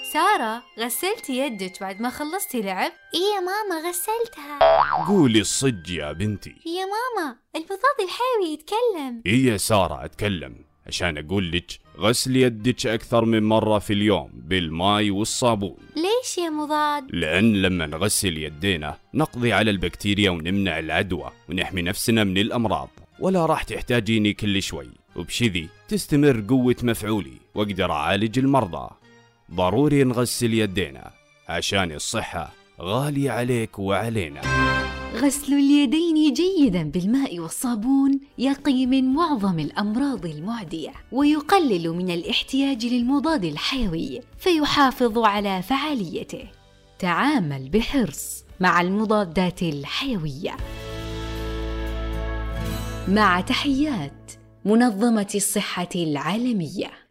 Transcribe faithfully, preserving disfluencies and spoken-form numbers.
سارة، غسلتي يدك بعد ما خلصتي لعب؟ إيه يا ماما غسلتها. قولي الصج يا بنتي. يا ماما المضاد الحيوي يتكلم. إيه يا سارة أتكلم عشان أقول لك غسل يدك أكثر من مرة في اليوم بالماء والصابون. ليش يا مضاد؟ لأن لما نغسل يدينا نقضي على البكتيريا ونمنع العدوى ونحمي نفسنا من الأمراض، ولا راح تحتاجيني كل شوي، وبشذي تستمر قوة مفعولي وأقدر أعالج المرضى. ضروري نغسل يدينا عشان الصحة غالية عليك وعلينا. غسل اليدين جيداً بالماء والصابون يقي من معظم الأمراض المعدية ويقلل من الاحتياج للمضاد الحيوي فيحافظ على فعاليته. تعامل بحرص مع المضادات الحيوية. مع تحيات منظمة الصحة العالمية.